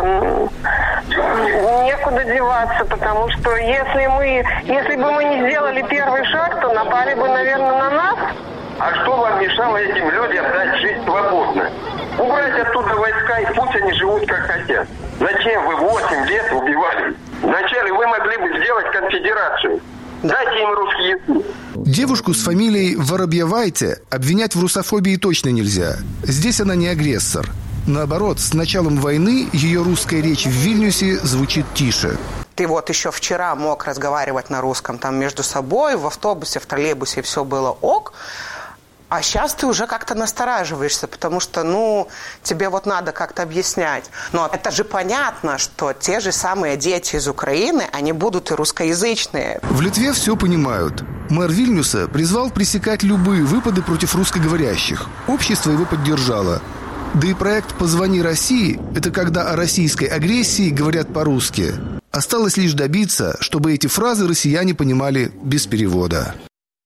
S14: Некуда деваться, потому что если мы, если бы мы не сделали первый шаг, то напали бы, наверное, на нас.
S19: А что вам мешало этим людям дать жизнь свободно? Убрать оттуда войска, и пусть они живут как хотят. Зачем вы восемь лет убивали? Вначале вы могли бы сделать конфедерацию. Дайте им русский язык.
S16: Девушку с фамилией Воробьевайте обвинять в русофобии точно нельзя. Здесь она не агрессор. Наоборот, с началом войны ее русская речь в Вильнюсе звучит тише.
S15: Ты вот еще вчера мог разговаривать на русском там между собой, в автобусе, в троллейбусе, все было ок. А сейчас ты уже как-то настораживаешься, потому что, ну, тебе вот надо как-то объяснять. Но это же понятно, что те же самые дети из Украины, они будут и русскоязычные.
S16: В Литве все понимают. Мэр Вильнюса призвал пресекать любые выпады против русскоговорящих. Общество его поддержало. Да и проект «Позвони России» – это когда о российской агрессии говорят по-русски. Осталось лишь добиться, чтобы эти фразы россияне понимали без перевода.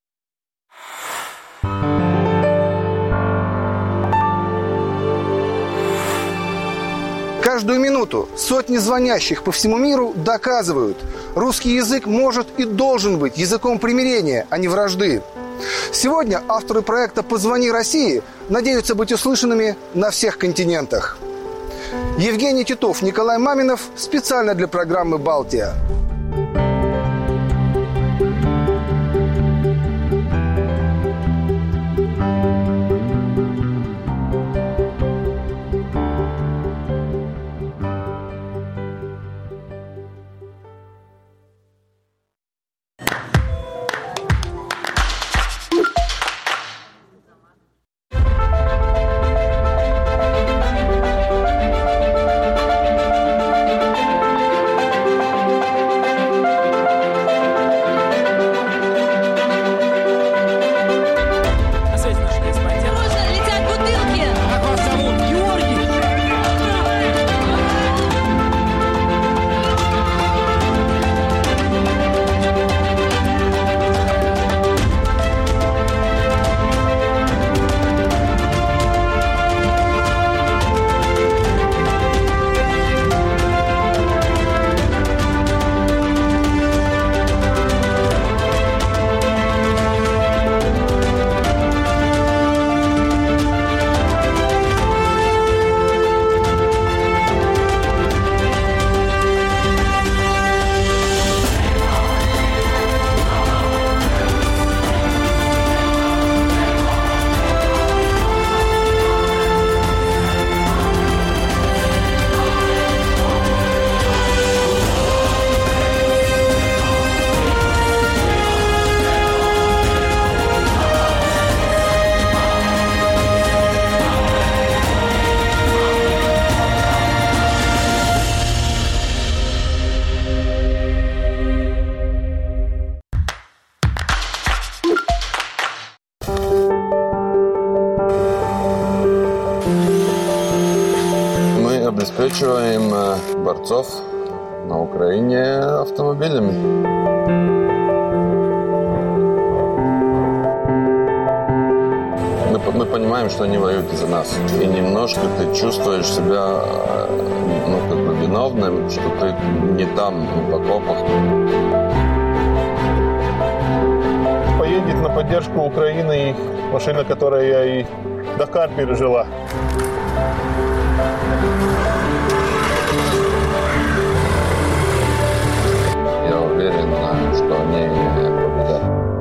S16: Каждую минуту сотни звонящих по всему миру доказывают, русский язык может и должен быть языком примирения, а не вражды. Сегодня авторы проекта «Позвони России» надеются быть услышанными на всех континентах. Евгений Титов, Николай Маминов специально для программы «Балтия».
S20: обеспечиваем борцов на Украине автомобилями. Мы, мы понимаем, что они воюют из-за нас. И немножко ты чувствуешь себя, ну, как бы виновным, что ты не там, в окопах.
S21: Поедет на поддержку Украины машина, которая и Дакар пережила.
S20: Я уверен, что они победят.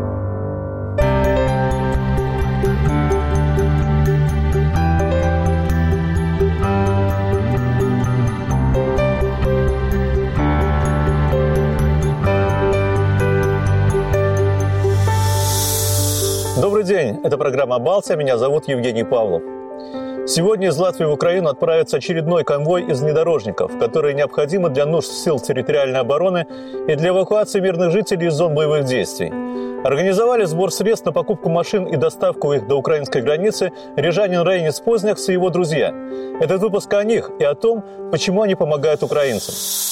S21: Добрый день, это программа «Балтия», меня зовут Евгений Павлов. Сегодня из Латвии в Украину отправится очередной конвой из внедорожников, которые необходимы для нужд сил территориальной обороны и для эвакуации мирных жителей из зон боевых действий. Организовали сбор средств на покупку машин и доставку их до украинской границы рижанин Рейнис Познякс и его друзья. Этот выпуск о них и о том, почему они помогают украинцам.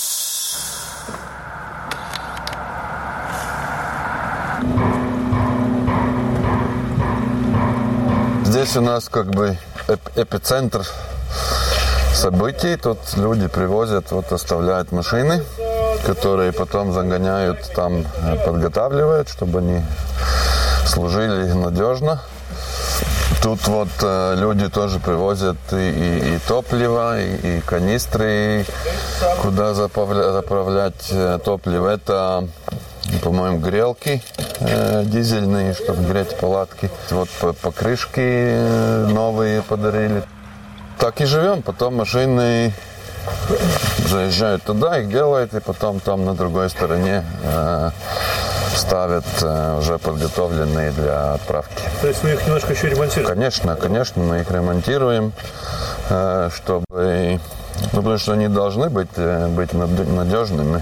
S20: Здесь у нас как бы эпицентр событий. Тут люди привозят, вот оставляют машины, которые потом загоняют там, подготавливают, чтобы они служили надежно. Тут вот э, люди тоже привозят и, и, и топливо, и, и канистры, куда заправлять топливо. Это, по-моему, грелки э, дизельные, чтобы греть палатки. Вот покрышки новые подарили. Так и живем. Потом машины заезжают туда, их делают, и потом там на другой стороне э, ставят э, уже подготовленные для отправки.
S21: То есть вы их немножко еще ремонтируете?
S20: Конечно, конечно, мы их ремонтируем, э, чтобы, ну, потому что они должны быть, э, быть надежными.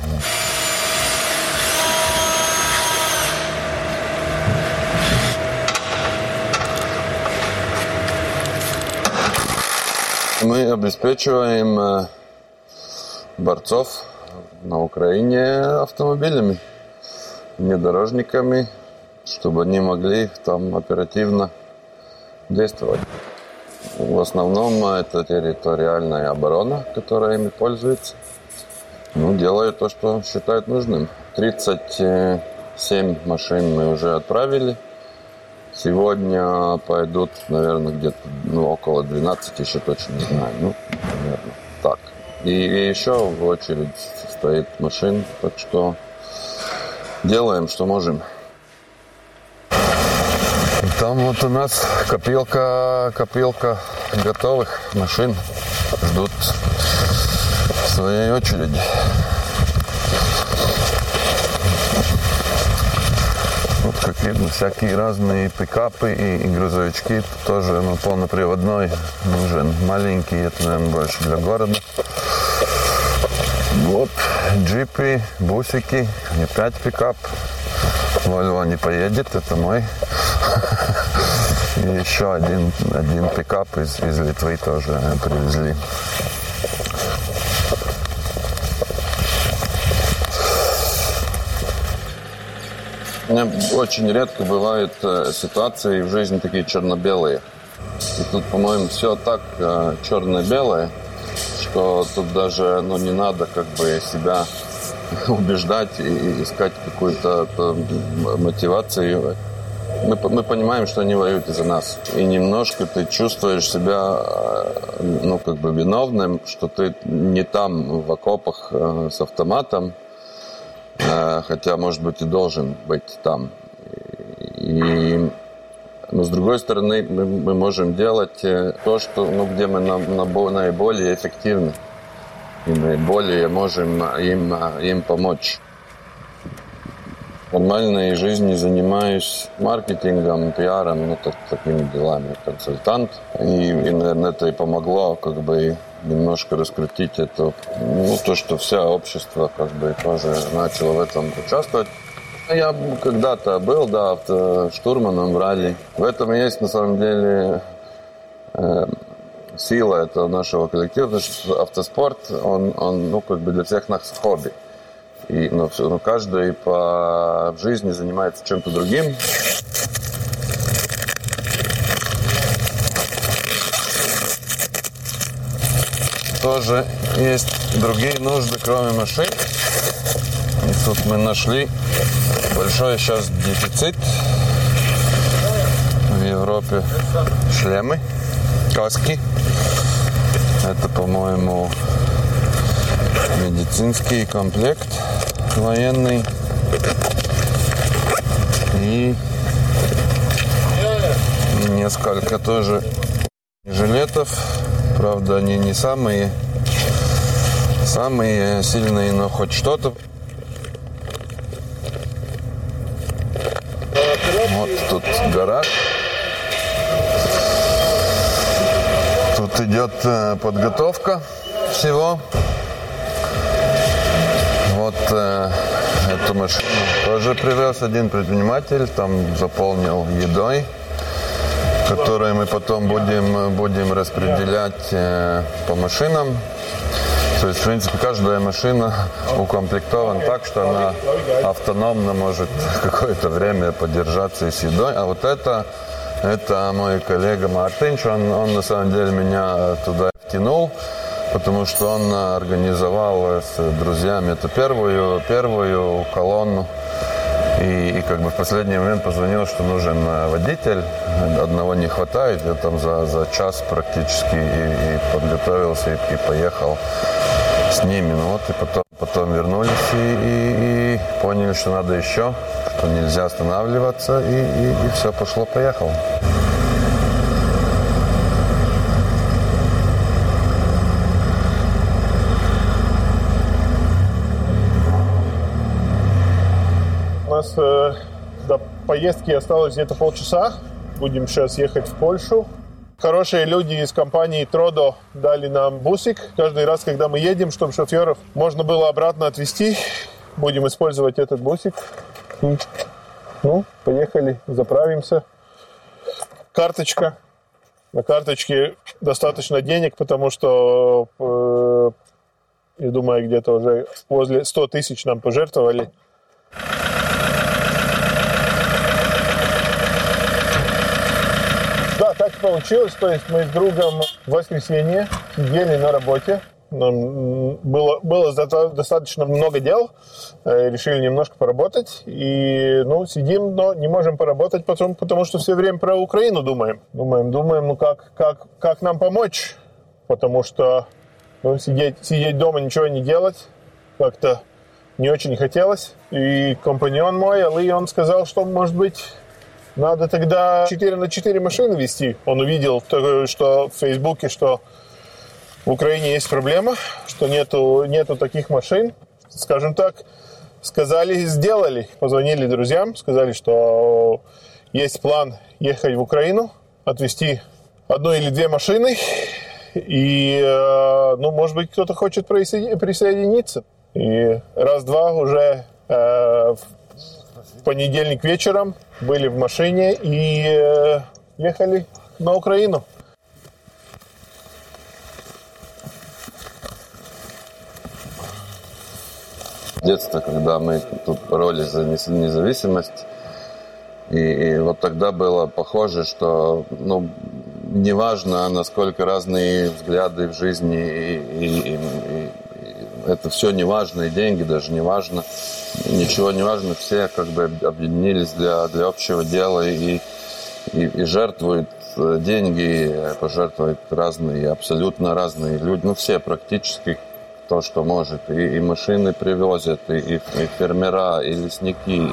S20: Мы обеспечиваем борцов на Украине автомобилями, внедорожниками, чтобы они могли там оперативно действовать. В основном это территориальная оборона, которая ими пользуется. Ну, делают то, что считают нужным. тридцать семь машин мы уже отправили. Сегодня пойдут, наверное, где-то ну, около двенадцати, еще точно не знаю. Ну, наверное, так. И, и еще в очередь стоит машин, так что делаем, что можем. Там вот у нас копилка, копилка готовых машин ждут своей очереди. Вот как видно, всякие разные пикапы и, и грузовички. Тоже ну, полноприводной нужен. Маленький, это, наверное, больше для города. Вот джипы, бусики, опять пикап. Volvo не поедет, это мой. И еще один, один пикап из, из Литвы тоже привезли. У меня очень редко бывают э, ситуации в жизни такие черно-белые. И тут, по-моему, все так э, черно-белое, что тут даже ну, не надо как бы себя убеждать и, и искать какую-то мотивацию. Мы, мы понимаем, что они воюют из-за нас. И немножко ты чувствуешь себя ну, как бы виновным, что ты не там в окопах э, с автоматом, хотя, может быть, и должен быть там. И, но, с другой стороны, мы, мы можем делать то, что, ну, где мы на, на, наиболее эффективны и наиболее можем им, им помочь. В нормальной жизни занимаюсь маркетингом, пиаром, ну, так, такими делами, консультант. И, и, наверное, это и помогло как бы немножко раскрутить это, ну, то, что все общество как бы тоже начало в этом участвовать. Я когда-то был, да, штурманом в ралли. В этом есть, на самом деле, э, сила этого нашего коллектива, потому что автоспорт, он, он ну, как бы для всех нас хобби. И, ну, все, ну, каждый по в жизни занимается чем-то другим. Тоже есть другие нужды, кроме машин. И тут мы нашли большой сейчас дефицит в Европе. Шлемы, каски. Это, по-моему, медицинский комплект военный. И несколько тоже жилетов. Правда, они не самые, самые сильные, но хоть что-то. Вот тут гараж. Тут идет подготовка всего. Вот э, эту машину тоже привез один предприниматель, там заполнил едой, которую мы потом будем, будем распределять э, по машинам. То есть, в принципе, каждая машина укомплектована так, что она автономно может какое-то время подержаться и с едой. А вот это, это мой коллега Мартинч, он, он на самом деле меня туда втянул, потому что он организовал с друзьями эту первую, первую колонну. И, и как бы в последний момент позвонил, что нужен водитель, одного не хватает. Я там за, за час практически и, и подготовился, и, и поехал с ними. Ну вот, и потом, потом вернулись и, и, и поняли, что надо еще, что нельзя останавливаться, и, и, и все, пошло-поехало.
S3: У нас э, до поездки осталось где-то полчаса. Будем сейчас ехать в Польшу. Хорошие люди из компании Тродо дали нам бусик. Каждый раз, когда мы едем, чтобы шоферов можно было обратно отвезти, будем использовать этот бусик. Ну, поехали, заправимся. Карточка. На карточке достаточно денег, потому что, э, я думаю, где-то уже возле ста тысяч нам пожертвовали. Да, так получилось. То есть мы с другом в воскресенье сидели на работе. Нам было, было достаточно много дел. Решили немножко поработать. И, ну, сидим, но не можем поработать, потому, потому что все время про Украину думаем. Думаем, думаем, ну, как, как, как нам помочь. Потому что, ну, сидеть, сидеть дома, ничего не делать, как-то не очень хотелось. И компаньон мой, Али, он сказал, что, может быть, надо тогда четыре на четыре машины вести. Он увидел, что в Фейсбуке, что в Украине есть проблема, что нету, нету таких машин. Скажем так, сказали и сделали. Позвонили друзьям, сказали, что есть план ехать в Украину, отвезти одну или две машины. И, ну, может быть, кто-то хочет присоединиться. И раз-два уже э, в понедельник вечером были в машине и э, ехали на Украину.
S20: Детство, когда мы тут боролись за независимость, и, и вот тогда было похоже, что, ну, неважно, насколько разные взгляды в жизни, и, и, и, и это все не важно, и деньги даже не важно, ничего не важно, все как бы объединились для, для общего дела и, и, и жертвуют деньги, пожертвуют разные, абсолютно разные люди, ну все практически то, что может, и, и машины привозят, и, и, и фермера, и лесники.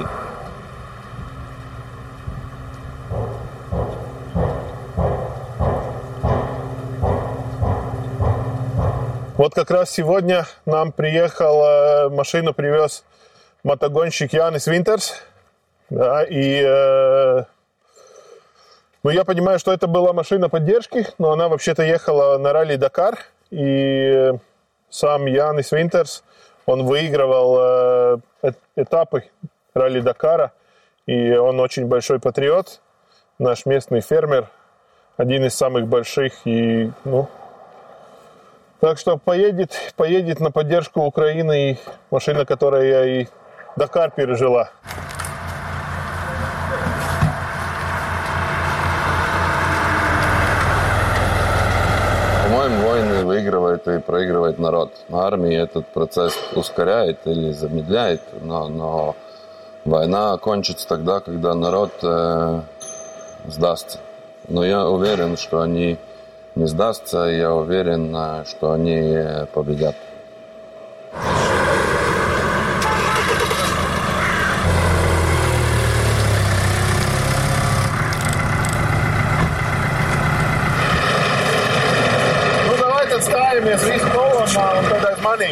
S3: Вот как раз сегодня нам приехал, машину привез мотогонщик Янис Винтерс. Да, и э, ну, я понимаю, что это была машина поддержки, но она вообще-то ехала на ралли Дакар. И сам Янис Винтерс, он выигрывал э, этапы ралли Дакара. И он очень большой патриот, наш местный фермер, один из самых больших. И, ну, Так что поедет, поедет на поддержку Украины и машина, которая и Дакар пережила.
S20: По-моему, войны выигрывает и проигрывает народ. Армия этот процесс ускоряет или замедляет, но, но война кончится тогда, когда народ э, сдастся. Но я уверен, что они не сдастся, и я уверен, что они победят.
S3: Ну, давайте отставим, если с Новым, а он тогда с Манним.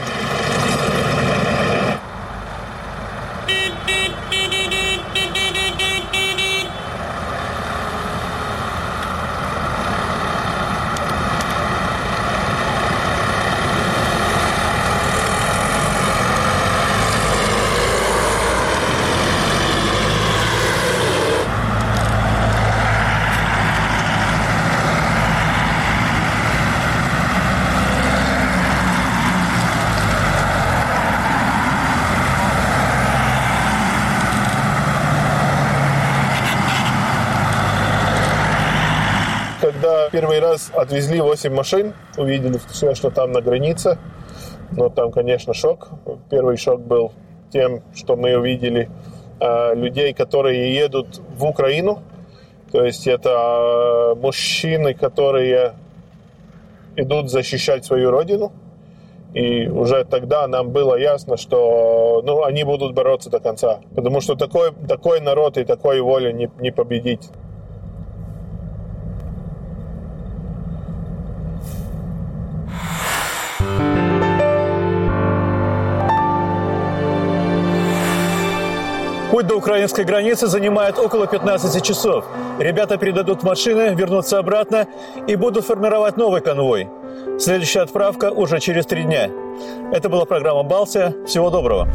S3: Когда первый раз отвезли восемь машин, увидели все, что там на границе. Но там, конечно, шок. Первый шок был тем, что мы увидели э, людей, которые едут в Украину. То есть это э, мужчины, которые идут защищать свою родину. И уже тогда нам было ясно, что ну, они будут бороться до конца. Потому что такой, такой народ и такой воли не, не победить.
S21: Путь до украинской границы занимает около пятнадцати часов. Ребята передадут машины, вернутся обратно и будут формировать новый конвой. Следующая отправка уже через три дня. Это была программа «Балтия». Всего доброго.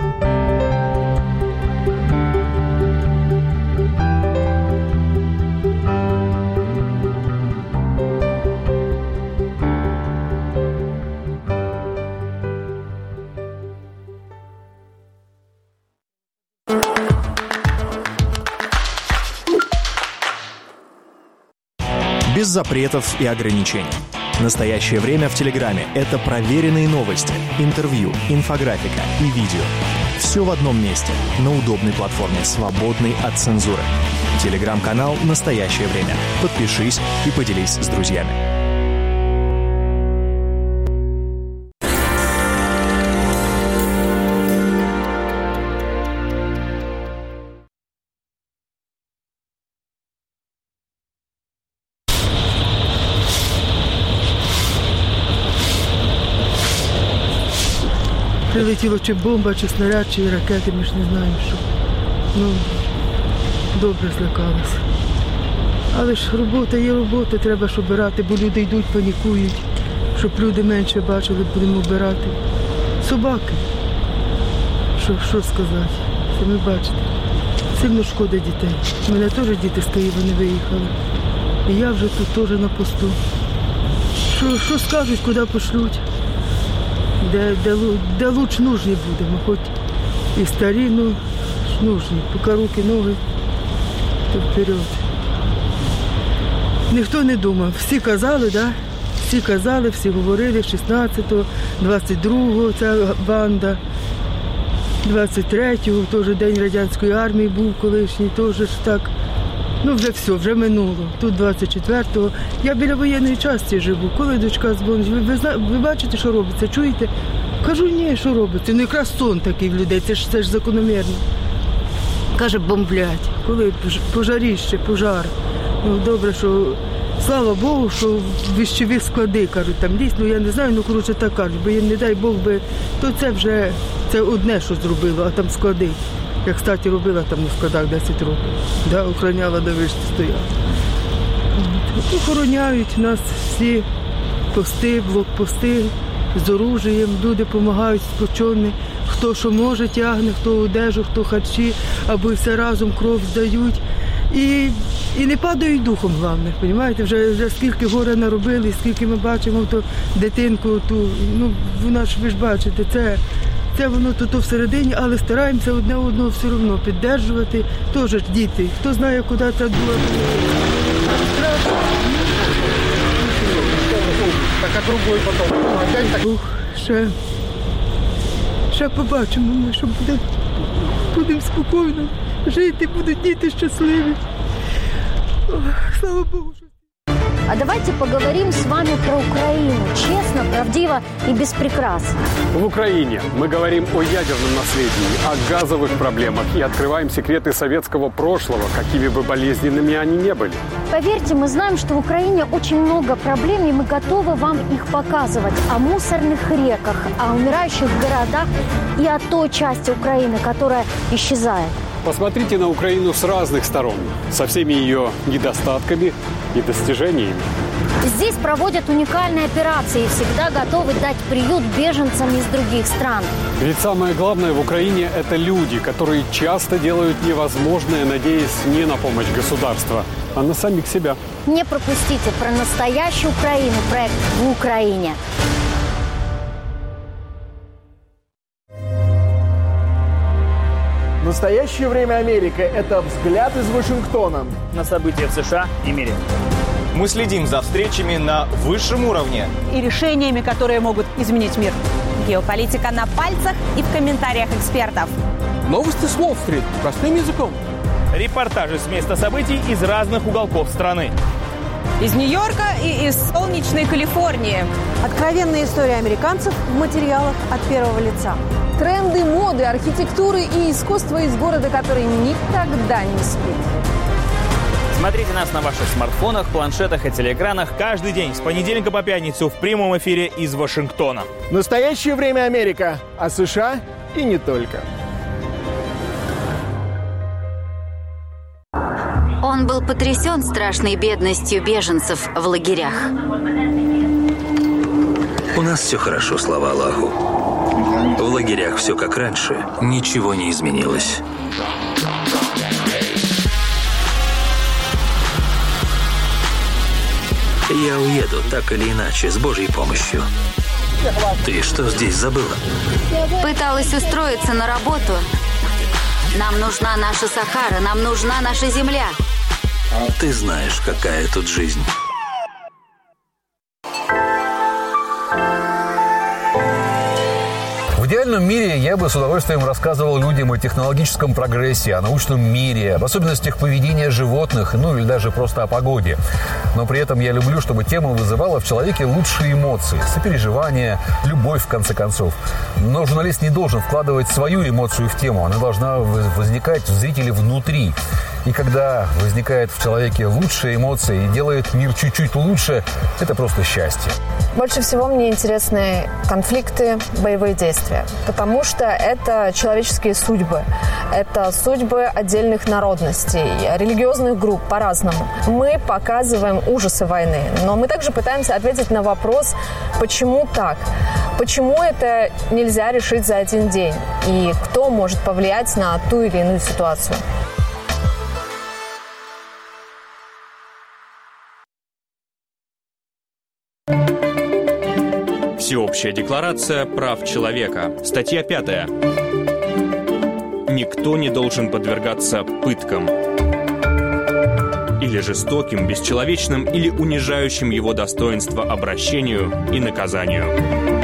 S4: Без запретов и ограничений. Настоящее время в Телеграме – это проверенные новости, интервью, инфографика и видео. Все в одном месте, на удобной платформе, свободной от цензуры. Телеграм-канал «Настоящее время». Подпишись и поделись с друзьями.
S22: Прилетіло чи бомба, чи снаряд, чи ракети, ми ж не знаємо, що. Ну, добре злякалися. Але ж робота є робота, треба ж обирати, бо люди йдуть, панікують, щоб люди менше бачили, будемо обирати. Собаки. Що, що сказати? Самі бачите. Сильно шкода дітей. У мене теж діти з Києва не виїхали. І я вже тут теж на посту. Що, що скажуть, куди пошлють? Де, де, де луч нужні будемо, хоч і старі, ну, нужні. Поки руки, ноги, то вперед. Ніхто не думав. Всі казали, да? Всі казали, всі говорили, шістнадцятого, двадцять другого ця банда, двадцять третього, теж День радянської армії був колишній, теж ж так. Ну вже все, вже минуло. Тут двадцять четвертого. Я біля воєнної частини живу. Коли дочка дзвонить, ви, ви, ви бачите, що робиться, чуєте? Кажу, ні, що робиться. Ну якраз сон такий в людей, це ж, це ж закономірно. Каже, бомблять. Коли пожаріще, пожар. Ну добре, що, слава Богу, що віщові склади, кажуть, там ліс, ну я не знаю, ну коротше так кажуть, бо їм, не дай Бог би, то це вже, це одне, що зробило, а там склади. Я, кстати, робила там на складах десять років. Да, охороняла, на вишці стояла. Охороняють нас всі пости, блокпости з оружієм. Люди допомагають спочонні. Хто що може тягне, хто одежу, хто харчі, або все разом кров здають. І І не падають духом, головне, розумієте? Вже, вже скільки горе наробили, скільки ми бачимо ту дитинку, ту, ну, вона ж, ви ж бачите, це, це воно тут всередині, але стараємося одне одного все одно підтримувати. Теж ж діти, хто знає, куди це було.
S3: Так, а другой потом. Опять так.
S22: Ух, ще, ще побачимо ми, що буде. Будемо спокійно жити, будуть діти щасливі. Ох, слава Богу.
S2: А давайте поговорим с вами про Украину. Честно, правдиво и без прикрас.
S5: В Украине мы говорим о ядерном наследии, о газовых проблемах и открываем секреты советского прошлого, какими бы болезненными они ни были.
S2: Поверьте, мы знаем, что в Украине очень много проблем, и мы готовы вам их показывать. О мусорных реках, о умирающих городах и о той части Украины, которая исчезает.
S5: Посмотрите на Украину с разных сторон, со всеми ее недостатками и достижениями.
S2: Здесь проводят уникальные операции и всегда готовы дать приют беженцам из других стран.
S5: Ведь самое главное в Украине – это люди, которые часто делают невозможное, надеясь не на помощь государства, а на самих себя.
S2: Не пропустите про настоящую Украину, проект в Украине.
S23: Настоящее время Америка – это взгляд из Вашингтона
S24: на события в США и мире. Мы следим за встречами на высшем уровне
S25: и решениями, которые могут изменить мир. Геополитика на пальцах и в комментариях экспертов.
S23: Новости с Уолл-стрит простым языком.
S24: Репортажи с места событий из разных уголков страны.
S25: Из Нью-Йорка и из солнечной Калифорнии.
S26: Откровенные истории американцев в материалах от первого лица. Тренды моды, архитектуры и искусства из города, который никогда не спит.
S24: Смотрите нас на ваших смартфонах, планшетах и телеэкранах каждый день с понедельника по пятницу в прямом эфире из Вашингтона.
S23: Настоящее время Америка, а США и не только.
S27: Он был потрясен страшной бедностью беженцев в лагерях.
S28: У нас все хорошо, слава Аллаху. В лагерях все как раньше, ничего не изменилось. Я уеду, так или иначе, с Божьей помощью. Ты что здесь забыла?
S27: Пыталась устроиться на работу. Нам нужна наша Сахара, нам нужна наша земля.
S28: Ты знаешь, какая тут жизнь.
S29: В идеальном мире я бы с удовольствием рассказывал людям о технологическом прогрессе, о научном мире, об особенностях поведения животных, ну или даже просто о погоде. Но при этом я люблю, чтобы тема вызывала в человеке лучшие эмоции, сопереживание, любовь, в конце концов. Но журналист не должен вкладывать свою эмоцию в тему, она должна возникать в зрителе внутри. И когда возникает в человеке лучшие эмоции и делает мир чуть-чуть лучше, это просто счастье.
S26: Больше всего мне интересны конфликты, боевые действия, потому что это человеческие судьбы, это судьбы отдельных народностей, религиозных групп по-разному. Мы показываем ужасы войны, но мы также пытаемся ответить на вопрос, почему так, почему это нельзя решить за один день и кто может повлиять на ту или иную ситуацию.
S24: Всеобщая декларация прав человека. Статья пятая. Никто не должен подвергаться пыткам или жестоким, бесчеловечным или унижающим его достоинство обращению и наказанию.